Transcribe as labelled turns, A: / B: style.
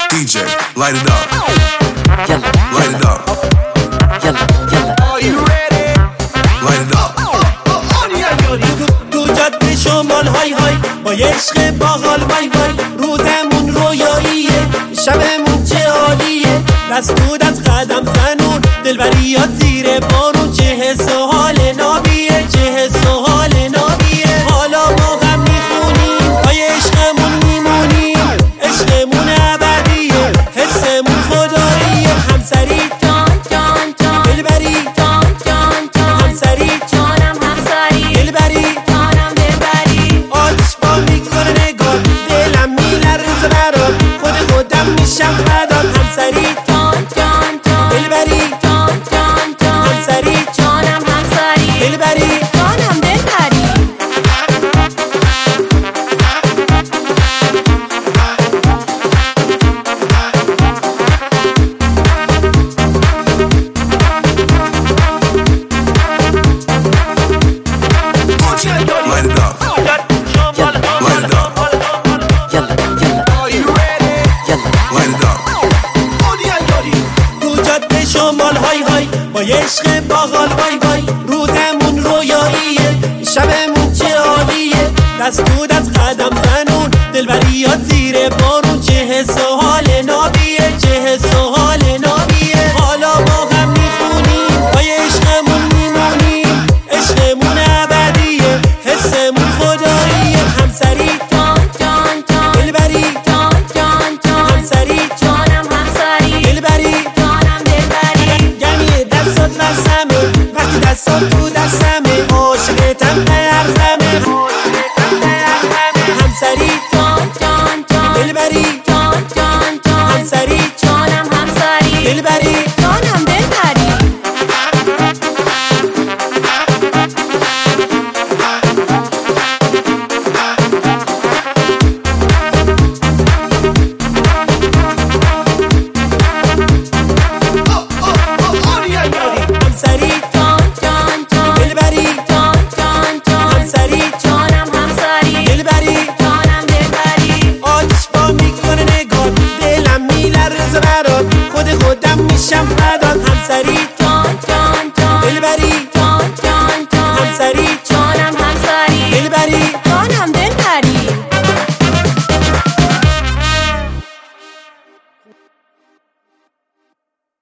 A: DJ, light it up.
B: Yalla,
A: light it up.
B: Yalla, yalla.
A: Are you ready? Light it up.
C: تو جاده شمال های های با یه عشق باحال وای وای، روزمون رویاییه، شبمون چه عالیه، دست تو دست قدم زنون، دلبریات زیر بارون، چه حس و حال نابیه، چه حس و حال نابیه. حالا ما غم میخونیم، پای عشقمون میمونیم، عشقمون ابدیه، حسمون خداییه. همسری
D: جان جان جان
C: دلبری،
D: جان جان جان
C: همسری
D: جانم همسری
C: دلبری،
D: جانم دلبری.
C: آتش با میکنه نگاه، دلم میلرزه برات، خودم میشم فدات. همسری
D: جان جان جان
C: دلبری،
D: جان جان جان
C: همسری
D: جانم همسری
C: دلبری.
D: جانم دلبری.
A: Light it up. Light it up.
B: Yalla, yalla.
A: Are you ready?
B: Yalla,
A: Light it up.
C: تو جاده شمال های های با یه عشق باحال وای وای، روزمون رویاییه، شبمون چه عالیه، دست تو دست قدم زنون، دلبریات زیر بارون، چه حس